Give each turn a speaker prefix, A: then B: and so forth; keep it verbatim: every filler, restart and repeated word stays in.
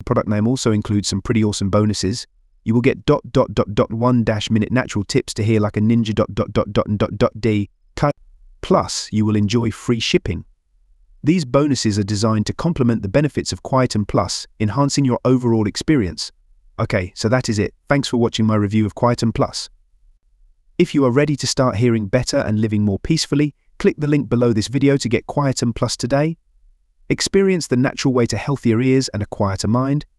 A: product name also includes some pretty awesome bonuses. You will get dot dot dot dot one dash minute natural tips to hear like a ninja dot dot dot dot and dot dot d. Plus, you will enjoy free shipping. These bonuses are designed to complement the benefits of Quieten Plus, enhancing your overall experience. Okay, so that is it. Thanks for watching my review of Quieten Plus. If you are ready to start hearing better and living more peacefully, click the link below this video to get Quieten Plus today. Experience the natural way to healthier ears and a quieter mind.